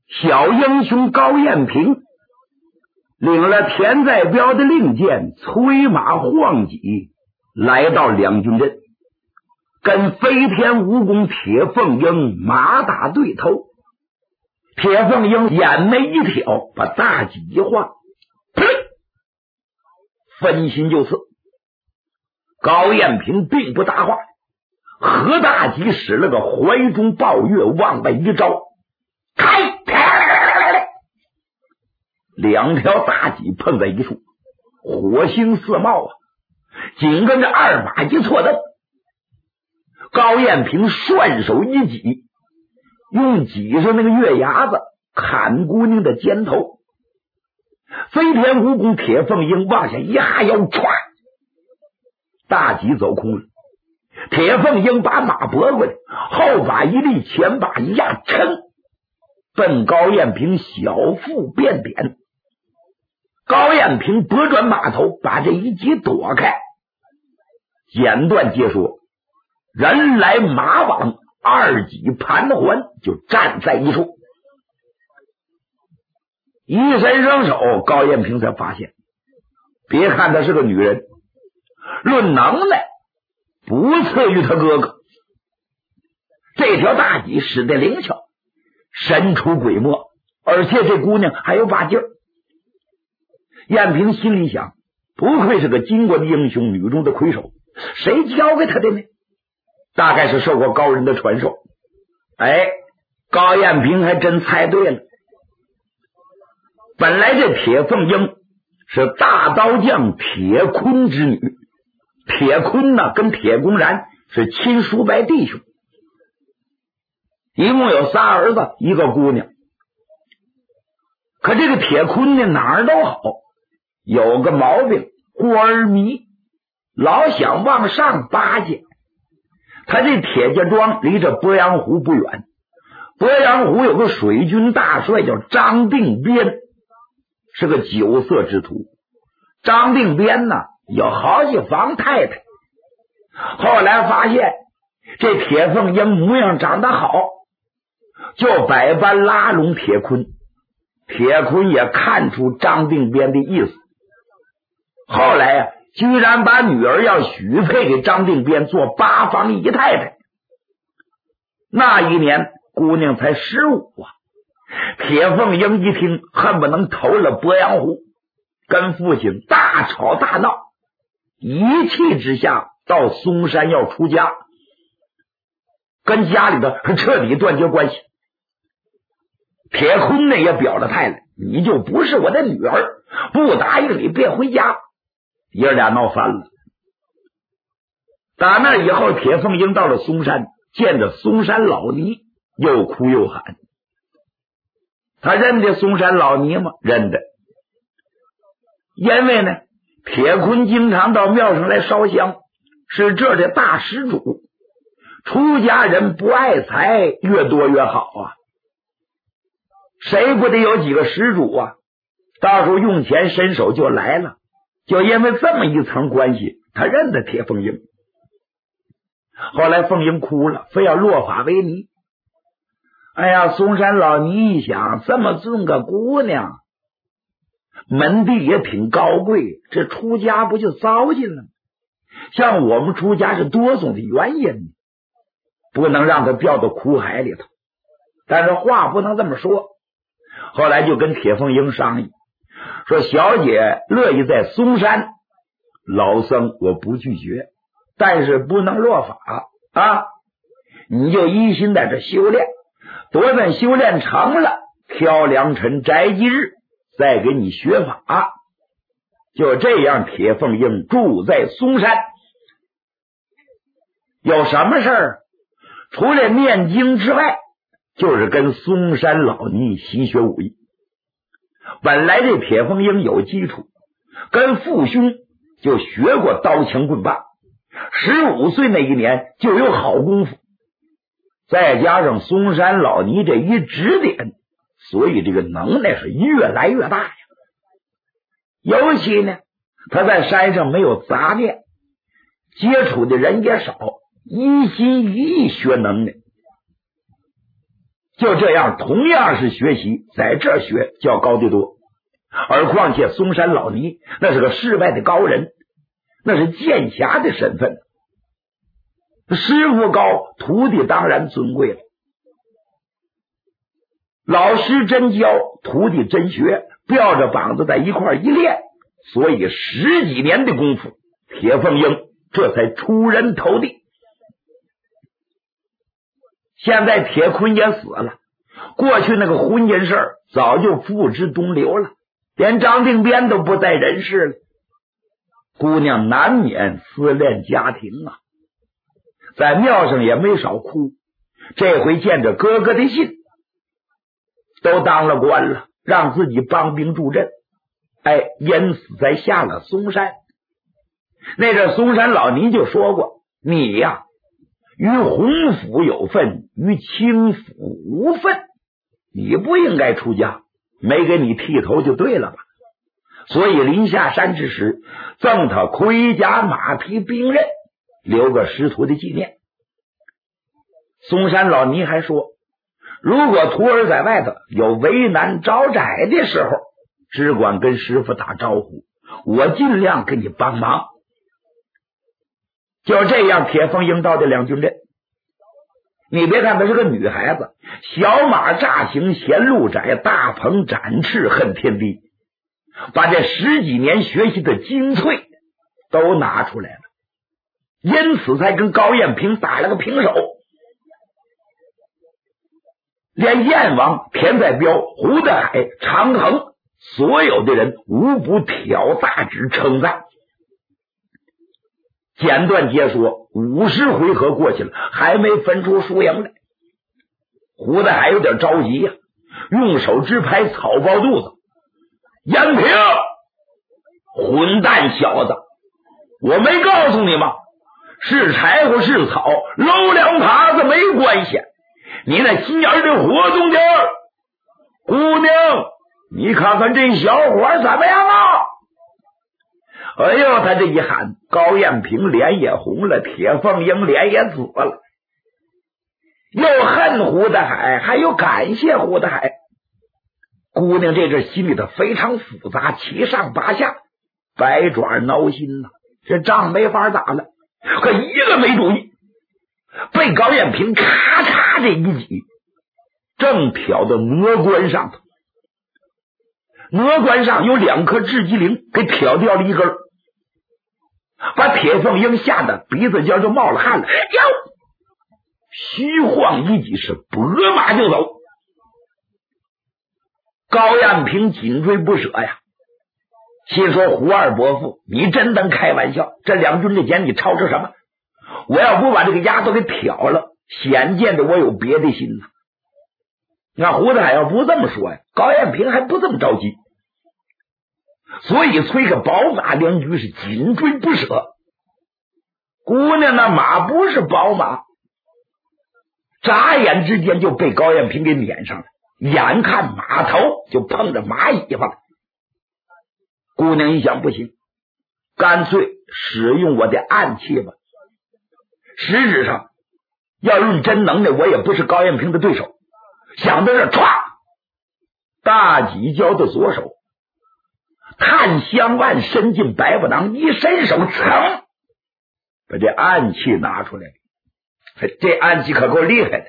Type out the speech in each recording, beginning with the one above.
小英雄高彦平领了田在彪的令箭，催马晃戟来到两军阵，跟飞天蜈蚣铁凤鹰马打对头。铁凤鹰眼眉一挑，把大戟一晃，呸！分心就刺。高彦平并不搭话，何大戟使了个怀中抱月，往外一招，开！两条大戟碰在一处，火星四冒啊！紧跟着二马一错蹬，高彦平顺手一戟，用戟上那个月牙子砍姑娘的肩头。飞天蜈蚣铁凤鹰往下一哈腰，歘，大戟走空了。铁凤鹰把马拨过来，后把一立，前把一压，抻，奔高彦平小腹便点。高彦平拨转马头，把这一击躲开。简短接说，人来马往，二戟盘桓，就站在一处。一伸双手，高彦平才发现，别看她是个女人，论能耐不次于他哥哥。这条大戟使得灵巧，神出鬼没，而且这姑娘还有把劲儿。彦平心里想，不愧是个巾帼的英雄，女中的魁首，谁教给他的呢？大概是受过高人的传授。高彦平还真猜对了。本来这铁凤鹰是大刀匠铁坤之女，铁坤呢跟铁公然是亲叔伯弟兄，一共有仨儿子一个姑娘。可这个铁坤呢哪儿都好，有个毛病，官迷，老想往上巴结。他这铁家庄离着鄱阳湖不远，鄱阳湖有个水军大帅叫张定边，是个酒色之徒。张定边呢有好几房太太，后来发现这铁凤鹰模样长得好，就百般拉拢铁坤。铁坤也看出张定边的意思，后来居然把女儿要许配给张定边做八房姨太太。那一年姑娘才15啊！铁凤鹰一听，恨不能投了鄱阳湖，跟父亲大吵大闹，一气之下到嵩山要出家，跟家里的彻底断绝关系。铁坤呢也表了态了，你就不是我的女儿，不答应你别回家。爷俩闹翻了。打那以后，铁凤鹰到了嵩山，见着嵩山老尼，又哭又喊。他认得嵩山老尼吗？认得。因为呢，铁坤经常到庙上来烧香，是这儿的大施主。出家人不爱财，越多越好啊。谁不得有几个施主啊？到时候用钱伸手就来了。就因为这么一层关系，他认得铁凤鹰。后来凤鹰哭了，非要落发为尼。嵩山老尼一想，这么尊个姑娘，门第也挺高贵，这出家不就糟践了吗？像我们出家是多种的原因，不能让他掉到苦海里头。但是话不能这么说。后来就跟铁凤鹰商议，说小姐乐意在嵩山，老僧我不拒绝，但是不能落法啊！你就一心在这修炼，多等修炼成了，挑良辰摘吉日再给你学法。就这样，铁凤鹰住在嵩山，有什么事儿除了念经之外，就是跟嵩山老尼习学武艺。本来这铁凤鹰有基础，跟父兄就学过刀枪棍棒，15岁那一年就有好功夫，再加上嵩山老尼这一指点，所以这个能耐是越来越大呀。尤其呢，他在山上没有杂念，接触的人也少，一心一意学能耐。 就这样，同样是学习，在这儿学就要高得多。而况且嵩山老尼那是个世外的高人，那是剑侠的身份，师傅高，徒弟当然尊贵了。老师真教，徒弟真学，吊着膀子在一块一练，所以10几年的功夫，铁凤英这才出人头地。现在铁坤也死了，过去那个婚姻事儿早就付之东流了，连张定边都不在人世了。姑娘难免思念家庭啊，在庙上也没少哭。这回见着哥哥的信，都当了官了，让自己帮兵助阵，因此才下了嵩山。那阵嵩山老尼就说过，你呀，于洪府有份，于清府无份，你不应该出家，没给你剃头就对了吧。所以临下山之时，赠他盔甲马匹兵刃，留个师徒的纪念。嵩山老尼还说，如果徒儿在外头有为难招窄的时候，只管跟师傅打招呼，我尽量给你帮忙。就这样，铁凤英到的两军阵。你别看她是个女孩子，小马乍行嫌路窄，大鹏展翅恨天低，把这10几年学习的精粹都拿出来了，因此才跟高彦平打了个平手。连燕王、田在彪、胡德海、常衡所有的人无不挑大指称赞。简短截说，50回合过去了，还没分出输赢来。胡德海有点着急呀，用手直拍草包肚子。燕平，混蛋小子，我没告诉你吗？是柴火是草，搂两耙子没关系，你那心眼的活动点儿。姑娘，你看看这小伙怎么样啊？哎呦，他这一喊，高彦平脸也红了，铁凤英脸也紫了，又恨胡德海，还有感谢胡德海。姑娘这阵心里头非常复杂，七上八下，百爪挠心呐，这仗没法打了。可一个没注意，被高彦平咔嚓这一击，正挑到额冠上头。额冠上有2颗雉鸡灵，给挑掉了一根，把铁凤英吓得鼻子尖就冒了汗了。哟，虚晃一击是拨马就走。高彦平紧追不舍呀，心说胡二伯父，你真能开玩笑，这两军之间你吵着什么？我要不把这个丫头给挑了，显见的我有别的心呐。那胡德海要不这么说呀，高彦平还不这么着急，所以催个宝马两局是紧追不舍。姑娘那马不是宝马，眨眼之间就被高彦平给撵上了，眼看马头就碰着马尾巴了。姑娘一想，不行，干脆使用我的暗器吧。实质上要用真能耐，我也不是高彦平的对手。想到这，歘，大几交的左手，探香腕伸进白布囊，一伸手，噌，把这暗器拿出来了。这暗器可够厉害的。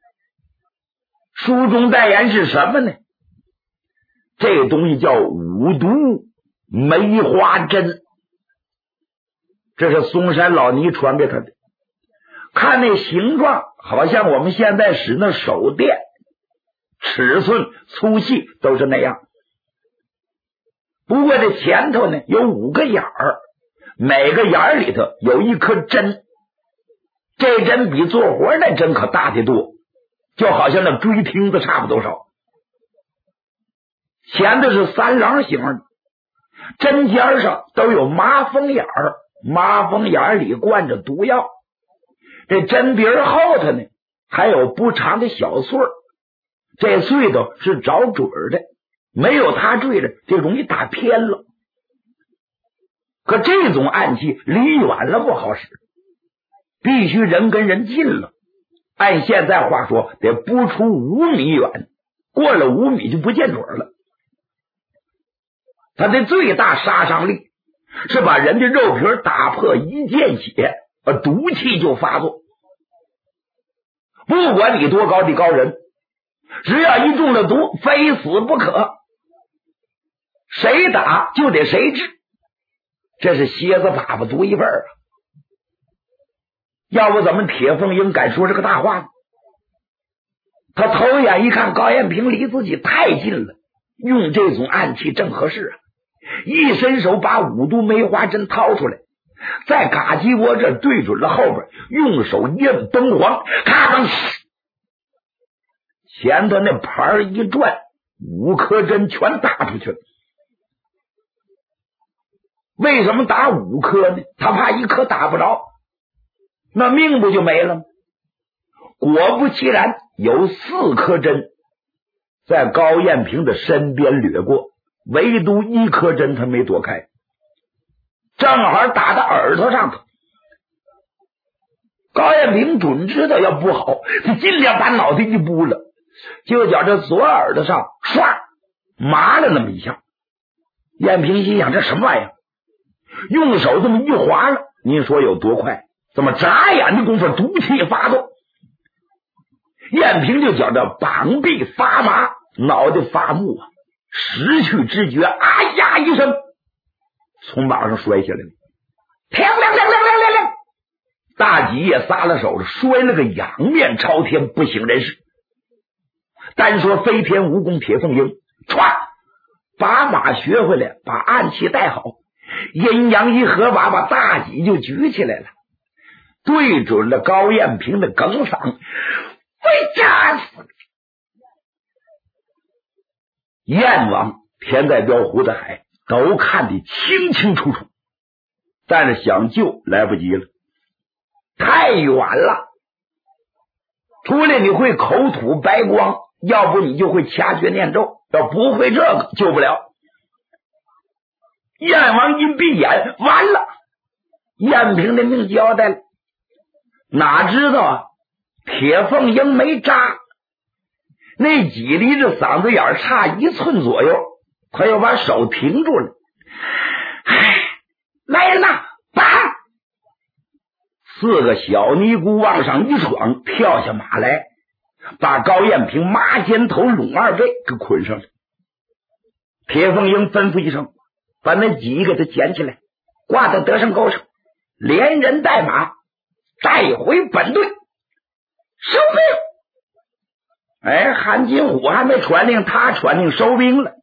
书中代言是什么呢？这东西叫五毒梅花针，这是嵩山老尼传给他的。看那形状，好像我们现在使那手电，尺寸粗细都是那样。不过这前头呢有5个眼儿，每个眼儿里头有一颗针，这针比做活那针可大得多，就好像那锥听子差不多少。前头是3郎形的，针尖上都有麻风眼儿，麻风眼里灌着毒药。这针鼻后头呢还有不长的小穗儿，这穗头是找准的，没有它坠着就容易打偏了。可这种暗器离远了不好使，必须人跟人近了， 按现在话说，得不出5米远，过了5米就不见准了。他的最大杀伤力是把人的肉皮打破，一见血，毒气就发作。不管你多高的高人，只要一中了毒，非死不可。谁打就得谁治，这是蝎子粑粑独一份啊！要不怎么铁凤英敢说这个大话呢？他头眼一看高彦平离自己太近了，用这种暗器正合适啊！一伸手把5毒梅花针掏出来，在嘎鸡窝这对准了后边，用手硬崩簧，咔嚓，前头那盘一转，5颗针全打出去了。为什么打5颗呢？他怕1颗打不着，那命不就没了吗？果不其然，有4颗针在高彦平的身边掠过，唯独1颗针他没躲开，正好打到耳朵上头。高彦平准知道要不好，他尽量把脑袋一拨了，就觉这左耳朵上唰麻了那么一下。彦平心想，这什么玩意儿？用手这么一划了，您说有多快？这么眨眼的功夫，毒气发作，彦平就觉着膀臂发麻，脑袋发木啊，失去知觉，啊呀一声从马上摔下来了，亮亮亮亮亮亮亮，大吉也撒了手了，摔了个仰面朝天，不省人事。单说飞天蜈蚣铁凤英，歘，把马学回来，把暗器带好，阴阳一合把大戟就举起来了，对准了高彦平的哽嗓，被扎死！燕王、田代彪、胡子海都看得清清楚楚，但是想救来不及了，太远了。除了你会口吐白光，要不你就会掐诀念咒，要不会这个救不了。燕王一闭眼，完了，燕平的命交代了。哪知道啊，铁凤英没扎，那几离着嗓子眼差1寸左右，快要把手停住了。哎，来人呐，把4个小尼姑往上一闯，跳下马来，把高彦平麻肩头拢2背给捆上了。铁凤英吩咐一声，把那戟给他捡起来，挂在德胜沟上，连人带马带回本队收兵。哎，韩金虎还没传令，他传令收兵了。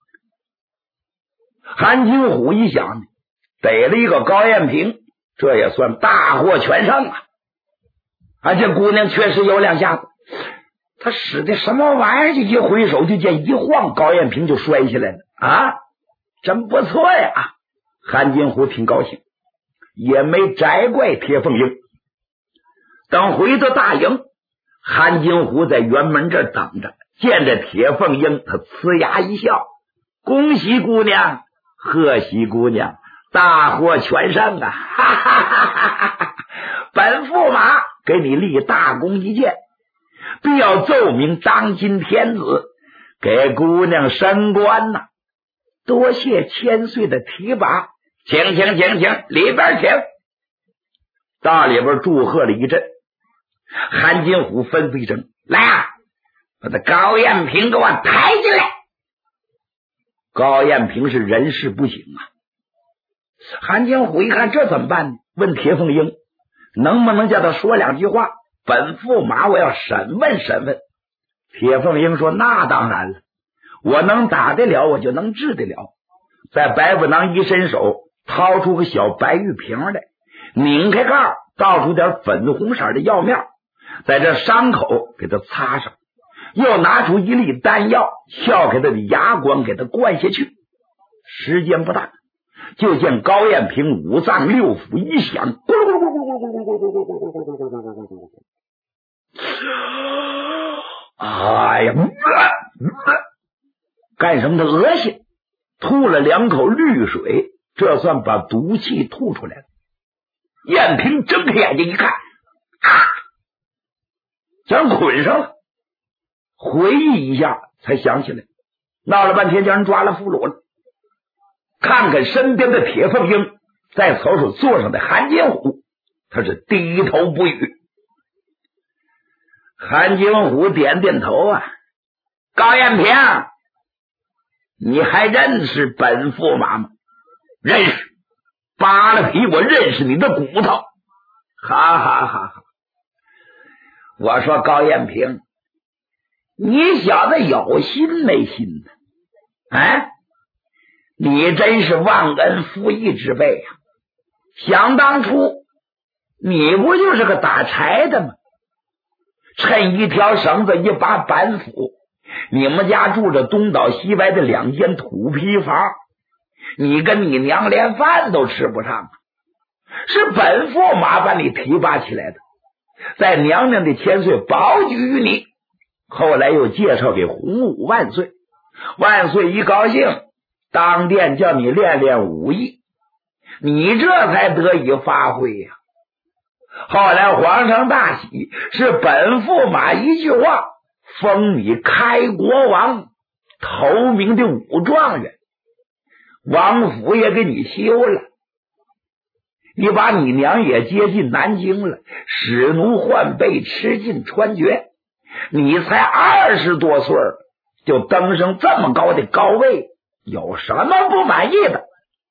韩金虎一想，逮了一个高彦平，这也算大获全胜啊！这姑娘确实有2下子，他使的什么玩意儿？就一挥手，就见一晃，高彦平就摔下来了啊！真不错呀！韩金虎挺高兴，也没摘怪铁凤英。等回到大营，韩金虎在辕门这等着，见着铁凤英，他呲牙一笑：“恭喜姑娘，贺喜姑娘，大获全胜啊！哈哈哈哈哈！本驸马给你立大功一件，必要奏明当今天子，给姑娘升官呐！多谢千岁的提拔，请，里边请。”大里边祝贺了一阵。韩金虎吩咐一声：“来啊，把这高彦平给我抬进来。”高彦平是人事不省啊。韩金虎一看这怎么办呢？问铁凤英能不能叫他说2句话，本驸马我要审问审问。铁凤英说：“那当然了，我能打得了，我就能治得了。”在白布囊一伸手，掏出个小白玉瓶来，拧开盖，倒出点粉红色的药面，在这伤口给他擦上，又拿出一粒丹药，撬开他的牙关给他灌下去。时间不大，就见高彦平5脏6腑一响，咕噜咕噜咕噜咕噜咕噜咕噜咕噜咕噜咕噜咕噜，哎呀，干什么的？恶心！吐了2口绿水，这算把毒气吐出来了。彦平睁开眼睛一看，啊， 将人捆上了。回忆一下才想起来，闹了半天将人抓了俘虏了。看看身边的铁凤英，再瞅瞅座上的韩金虎，他是低头不语。韩金虎点点头啊，高彦平，你还认识本驸马吗？认识，扒了皮我认识你的骨头。哈哈哈哈！我说高彦平，你小子有心没心呢？啊，你真是忘恩负义之辈啊！想当初你不就是个打柴的吗？趁一条绳子一把板斧，你们家住着东倒西歪的2间土坯房，你跟你娘连饭都吃不上，是本驸马把你提拔起来的，在娘娘的千岁保举于你，后来又介绍给洪武万岁，万岁一高兴，当殿叫你练练武艺，你这才得以发挥呀。后来皇上大喜，是本驸马一句话，封你开国王，头名的武状元，王府也给你修了，你把你娘也接进南京了，使奴换辈，吃尽穿爵，你才20多岁就登上这么高的高位，有什么不满意的？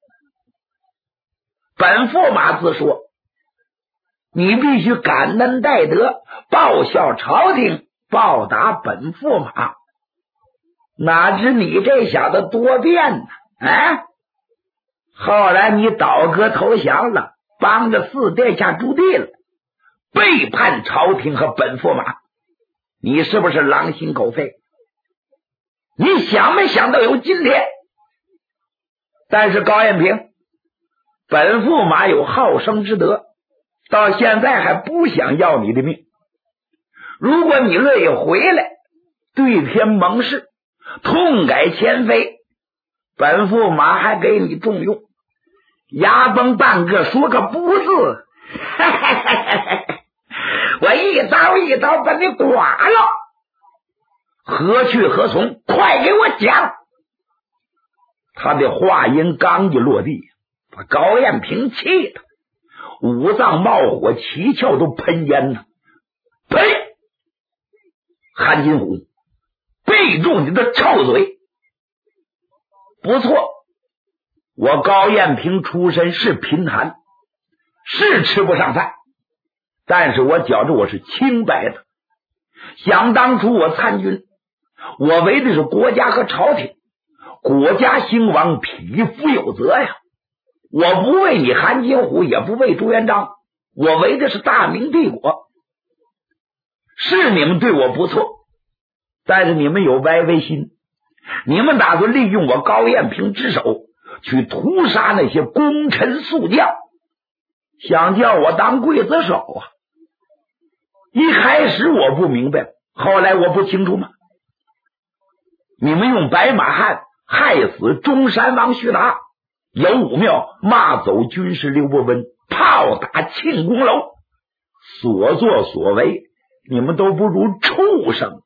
本驸马自说，你必须感恩戴德，报效朝廷，报答本驸马。哪知你这小子多变呢？啊！后来你倒戈投降了，帮着4殿下朱棣了，背叛朝廷和本驸马，你是不是狼心狗肺？你想没想到有今天？但是高彦平，本驸马有好生之德，到现在还不想要你的命。如果你乐意回来，对天盟誓，痛改前非，本驸马还给你重用，牙崩半个说个不字，我一刀一刀把你剐了，何去何从？快给我讲！他的话音刚一落地，把高彦平气的五脏冒火，七窍都喷烟了。呸！韩金虎，闭住你的臭嘴！不错，我高彦平出身是贫寒，是吃不上饭，但是我觉着我是清白的。想当初我参军，我为的是国家和朝廷，国家兴亡，匹夫有责呀。我不为你韩金虎，也不为朱元璋，我为的是大明帝国。是你们对我不错，但是你们有歪歪心，你们打算利用我高彦平之手去屠杀那些功臣宿将，想叫我当刽子手啊！一开始我不明白，后来我不清楚吗？你们用白马汉害死中山王徐达，有武庙骂走军师刘伯温，炮打庆功楼，所作所为你们都不如畜生。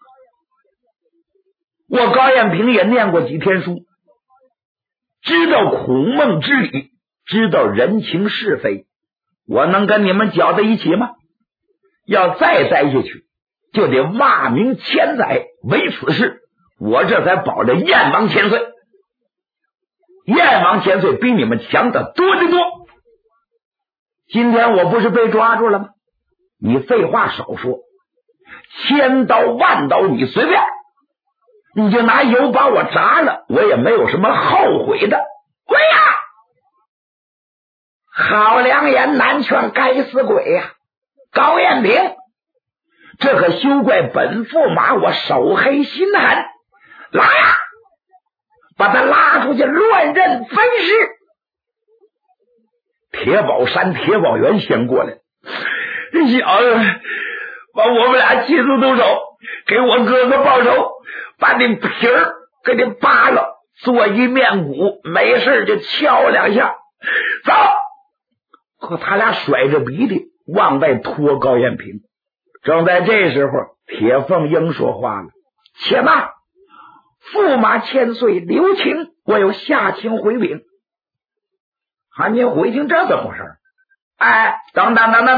我高彦平也念过几天书，知道苦闷之理，知道人情是非，我能跟你们搅在一起吗？要再待下去，就得骂名千载。为此事，我这才保着燕王千岁。燕王千岁比你们强的多得多。今天我不是被抓住了吗？你废话少说，千刀万刀你随便，你就拿油把我炸了，我也没有什么后悔的。喂呀！好良言难劝，该死鬼呀！高彦平，这可休怪本驸马我手黑心狠，来呀！把他拉出去乱刃分尸。铁宝山铁宝元先过来，小子，把我们俩亲自动手，给我哥哥报仇，把你皮儿给你扒了，做一面鼓，没事就敲2下，走！可他俩甩着鼻涕往外拖高彦平， 正在这时候，铁凤英说话了：“且慢，驸马千岁留情，我有下情回禀。”韩金虎一听这怎么回事？哎，等，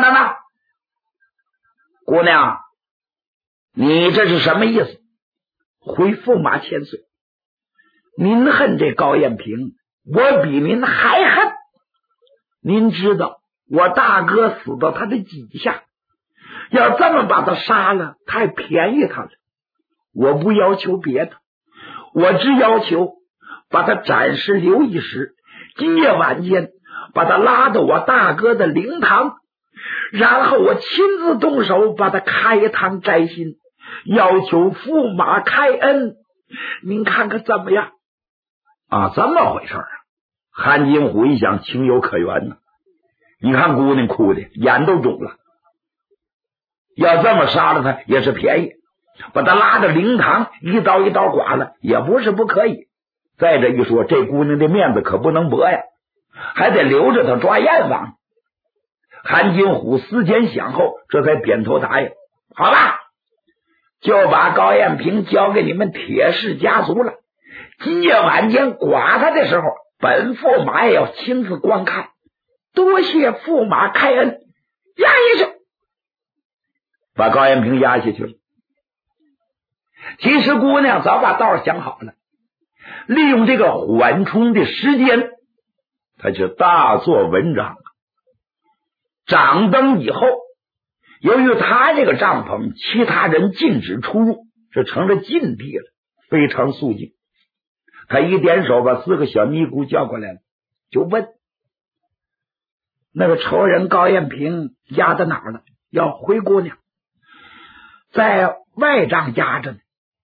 姑娘，你这是什么意思？回驸马千岁，您恨这高彦平，我比您还恨。您知道我大哥死到他的几下，要这么把他杀了，太便宜他了。我不要求别的，我只要求把他暂时留一时，今夜晚间把他拉到我大哥的灵堂，然后我亲自动手把他开膛摘心，要求驸马开恩，您看看怎么样？啊，这么回事啊！韩金虎一想，情有可原呢。你看姑娘哭的眼都肿了，要这么杀了他也是便宜，把他拉到灵堂一刀一刀剐了也不是不可以。再这一说，这姑娘的面子可不能驳呀，还得留着他抓燕王。韩金虎思前想后，这才点头答应。好了，就把高彦平交给你们铁氏家族了。今夜晚间剐他的时候，本驸马也要亲自观看。多谢驸马开恩，压下去，把高彦平压下去了。其实姑娘早把道想好了，利用这个缓冲的时间，他就大做文章。掌灯以后，由于他这个帐篷其他人禁止出入，这成了禁地了，非常肃静。他一点手把4个小尼姑叫过来了，就问那个仇人高彦平押到哪儿了？要回姑娘，在外帐押着呢。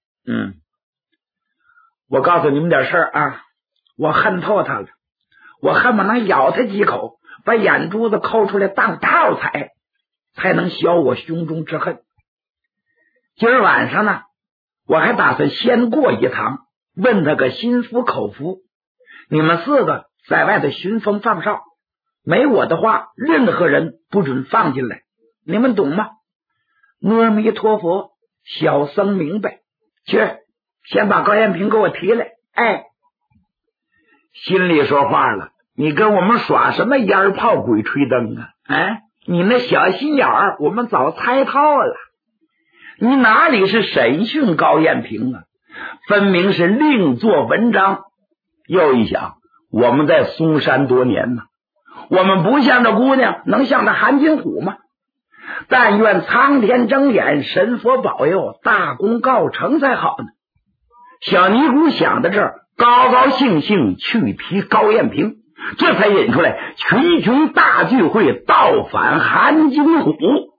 我告诉你们点事儿啊，我恨透他了，我恨不能咬他几口，把眼珠子抠出来当套踩，才能消我胸中之恨。今儿晚上呢，我还打算先过一趟，问他个心服口服。你们4个在外头巡风放哨，没我的话，任何人不准放进来，你们懂吗？阿弥陀佛，小僧明白。去，先把高彦平给我提来。哎，心里说话了，你跟我们耍什么烟炮鬼吹灯啊？哎，你那小心眼儿，我们早猜透了。你哪里是审讯高彦平啊？分明是另作文章。又一想，我们在嵩山多年呢，我们不像这姑娘，能像这韩金虎吗？但愿苍天睁眼，神佛保佑，大功告成才好呢。小尼姑想到这儿，高高兴兴去提高彦平，这才引出来群雄大聚会，倒反韩金虎。